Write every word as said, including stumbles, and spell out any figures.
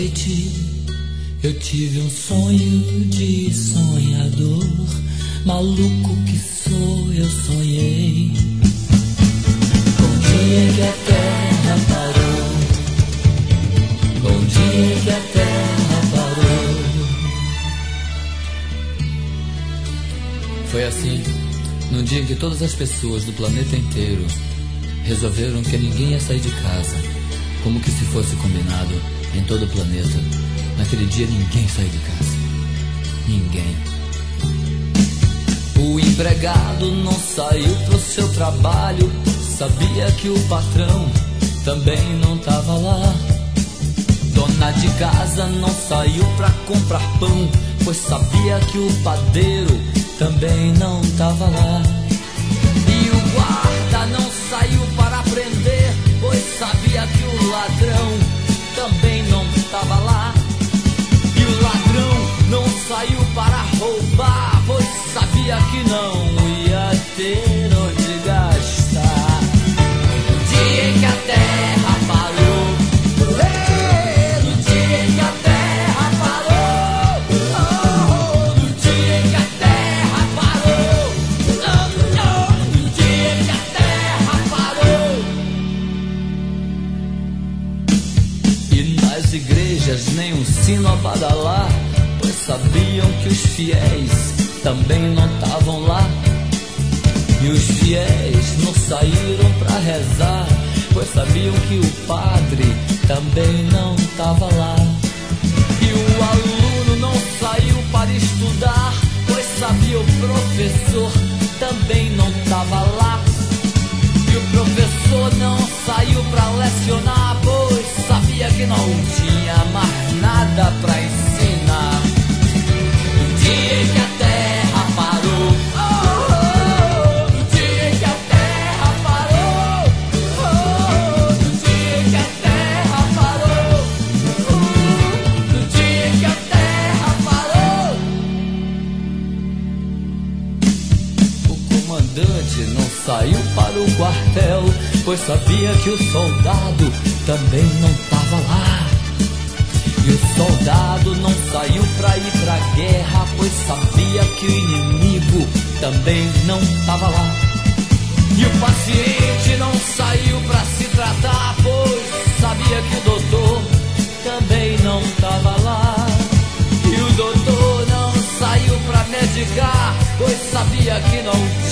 noite eu tive um sonho de sonhador. Maluco que sou, eu sonhei com o dia que a terra parou, com o dia que a terra parou. Foi assim, num dia em que todas as pessoas do planeta inteiro resolveram que ninguém ia sair de casa, como que se fosse combinado em todo o planeta. Naquele dia ninguém saiu de casa. Ninguém. O empregado não saiu pro seu trabalho, sabia que o patrão também não tava lá. Dona de casa não saiu pra comprar pão, pois sabia que o padeiro também não tava lá. E o guarda não saiu para prender, pois sabia que o ladrão também não tava lá. E o ladrão não saiu para roubar, pois sabia que não ia ter onde gastar. No dia em que a terra parou, hey, no dia em que a terra parou, oh, no dia em que a terra parou, oh, oh, no dia em que a terra parou. E nas igrejas nem um sino a badalar, pois sabiam que os fiéis também não estavam lá. E os fiéis não saíram pra rezar, pois sabiam que o padre também não estava lá. E o aluno não saiu para estudar, pois sabia o professor também não estava lá. E o professor não saiu pra lecionar, pois sabia que não tinha mais nada pra ensinar. No dia em que a terra parou, oh, oh, no dia em que a terra parou, oh, no dia em que a terra parou, oh, no dia em que a terra parou. O comandante não saiu para o quartel, pois sabia que o soldado também não estava lá. E o soldado não saiu pra ir pra guerra, pois sabia que o inimigo também não estava lá. E o paciente não saiu pra se tratar, pois sabia que o doutor também não estava lá. E o doutor não saiu pra medicar, pois sabia que não